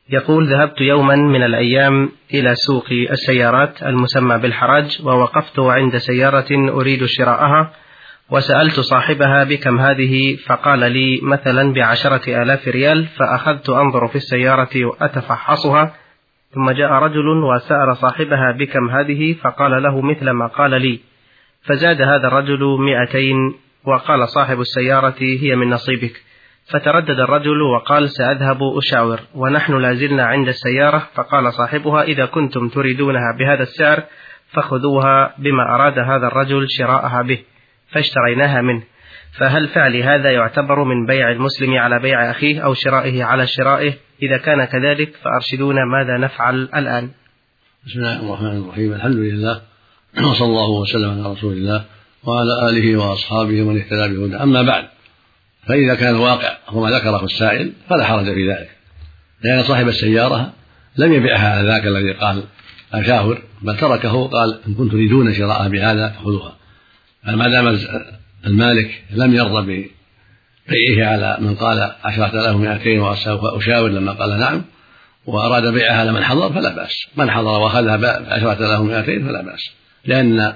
يقول: ذهبت يوما من الأيام إلى سوق السيارات المسمى بالحراج، ووقفت عند سيارة أريد شراءها، وسألت صاحبها بكم هذه، فقال لي مثلا ب10,000 ريال. فأخذت أنظر في السيارة وأتفحصها، ثم جاء رجل وسأل صاحبها بكم هذه، فقال له مثل ما قال لي، فزاد هذا الرجل 200، وقال صاحب السيارة: هي من نصيبك. فتردد الرجل وقال: سأذهب أشاور. ونحن لازلنا عند السيارة، فقال صاحبها: إذا كنتم تريدونها بهذا السعر فخذوها بما أراد هذا الرجل شراءها به، فاشتريناها منه. فهل فعل هذا يعتبر من بيع المسلم على بيع أخيه أو شرائه على شرائه؟ إذا كان كذلك فأرشدونا ماذا نفعل الآن. بسم الله الرحمن الرحيم. الحمد لله، وصلى الله وسلم على رسول الله وعلى آله وأصحابه ومن اهتدى بهداه. أما بعد، فإذا كان الواقع هو ما ذكره السائل فلا حرج في ذلك، لأن صاحب السيارة لم يبيعها على ذاك الذي قال أشاور، بل تركه، قال: إن كنتم تريدون شراءها بهذا فخذوها. ما دام المالك لم يرضى ببيعه على من قال 10,200 وسوف أشاور لما قال نعم، وأراد بيعها على من حضر فلا بأس. من حضر وأخذها ب10,200 فلا بأس، لأن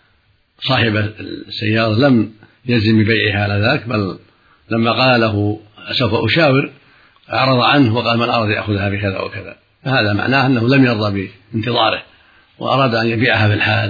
صاحب السيارة لم يلزم ببيعها على ذاك، بل لما قال له سوف أشاور أعرض عنه وقال: من أراد يأخذها بكذا وكذا. فهذا معناه أنه لم يرضى بانتظاره وأراد أن يبيعها في الحال.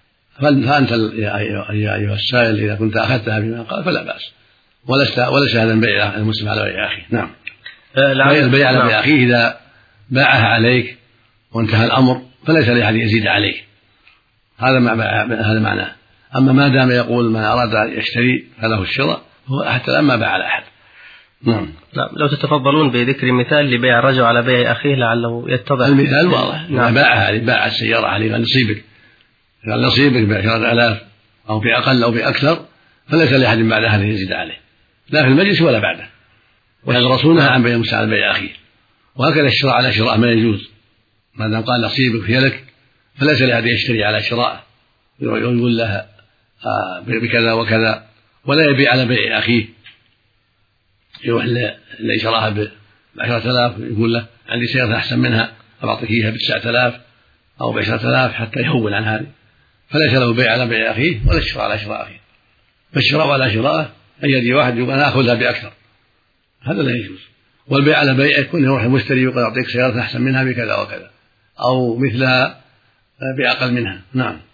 فأنت يا أيها السائل إذا كنت أخذتها بما قال فلا بأس، وليس هذا البيع المسلم على بيع أخيه. نعم، البيع على بيع أخيه إذا باعها عليك وانتهى الأمر فليس لأحد يزيد عليه، هذا معناه. أما ما دام يقول من أراد أن يشتري فله الشراء، هو حتى الآن ما باع على أحد. نعم. لو تتفضلون بذكر مثال لبيع الرجل على بيع أخيه لعله يتضح. المثال واضح. نعم. باع السيارة عليه نصيبك، قال نصيبك ب10,000 أو بأقل أو بأكثر، فليس لأحد بعد هذا يزيد عليه، لا في المجلس ولا بعده. وهذا الرسول نهى عن بيع المسلم على بيع أخيه. وهكذا الشراء على شراء ما يجوز، ما دام قال نصيبك في يدك فليس لأحد يشتري على شراء يقول لها بكذا وكذا، ولا يبيع على بيع أخيه، يروح اللي شراها ب10,000 يقول له عندي سيارة أحسن منها أعطيك إياها ب9,000 أو ب10,000 حتى يهون عن هذه، فليس له بيع على بيع أخيه ولا الشراء على شراء أخيه. فالشراء على شراءه أن يجي واحد يقول أنا أخذها بأكثر، هذا لا يجوز. والبيع على بيع يكون يروح المشتري يقول أعطيك سيارة أحسن منها بكذا وكذا أو مثلها بأقل منها. نعم.